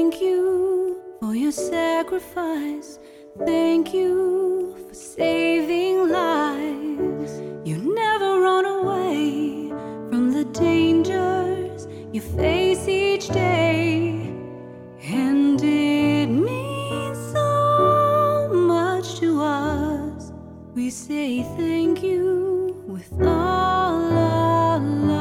thank you for your sacrifice. Thank you for saving lives. You never run away from the dangers you face each day. And it means so much to us. We say thank you with all our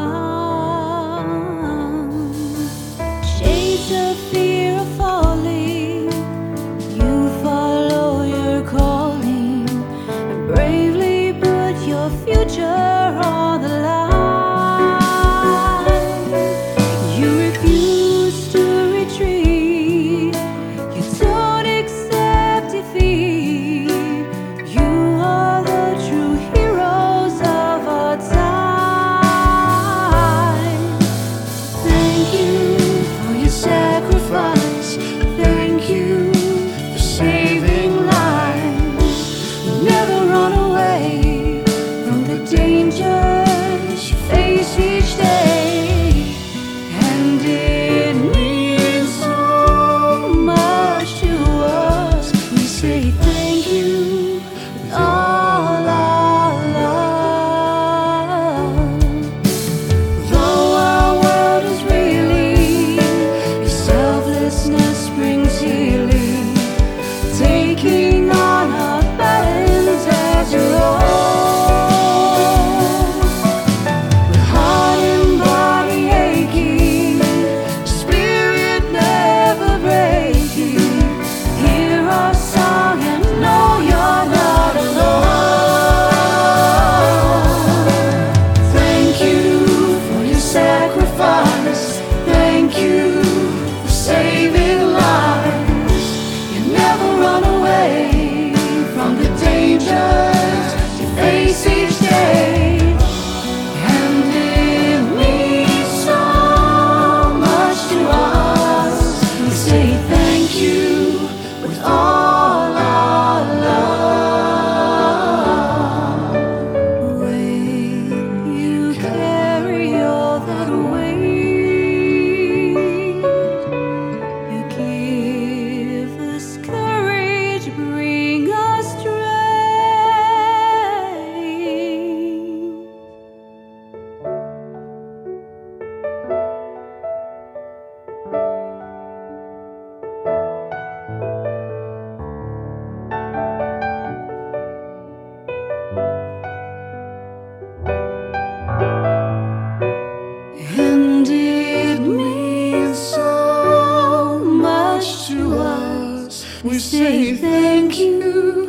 love. Shades of fear of falling, you follow your calling and bravely put your future on the line. You refuse to retreat, you don't accept defeat. You are the true heroes of our time. Thank you for your sacrifice. Thank you for saving lives. Never run away from the dangers you face each day. And it means so much to us. We say thank you with all our love. Though our world is reeling, your selflessness brings healing, taking on our burdens as your own. With heart and body aching, spirit never breaking, hear our song and know you're not alone. Thank you for your sacrifice. Thank you for saving lives. You never run away from the dangers you face each day. And it means so much to us. We say thank you with all our love. When you carry all that weight, you give us courage, bring us strength. And it means so much to us. We say thank you